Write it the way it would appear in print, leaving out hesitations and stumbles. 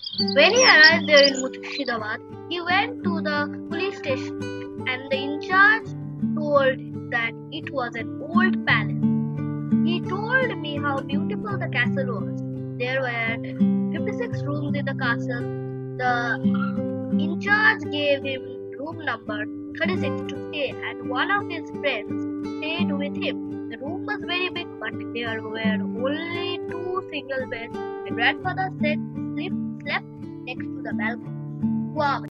When he arrived there in Murshidabad, he went to the police station and the in charge told that it was an old palace. He told me how beautiful the castle was. There were 56 rooms in the castle. The in charge gave him room number 36 to stay, and one of his friends stayed with him. The room was very big, but there were only two single beds. My grandfather said he slept next to the balcony. Wow,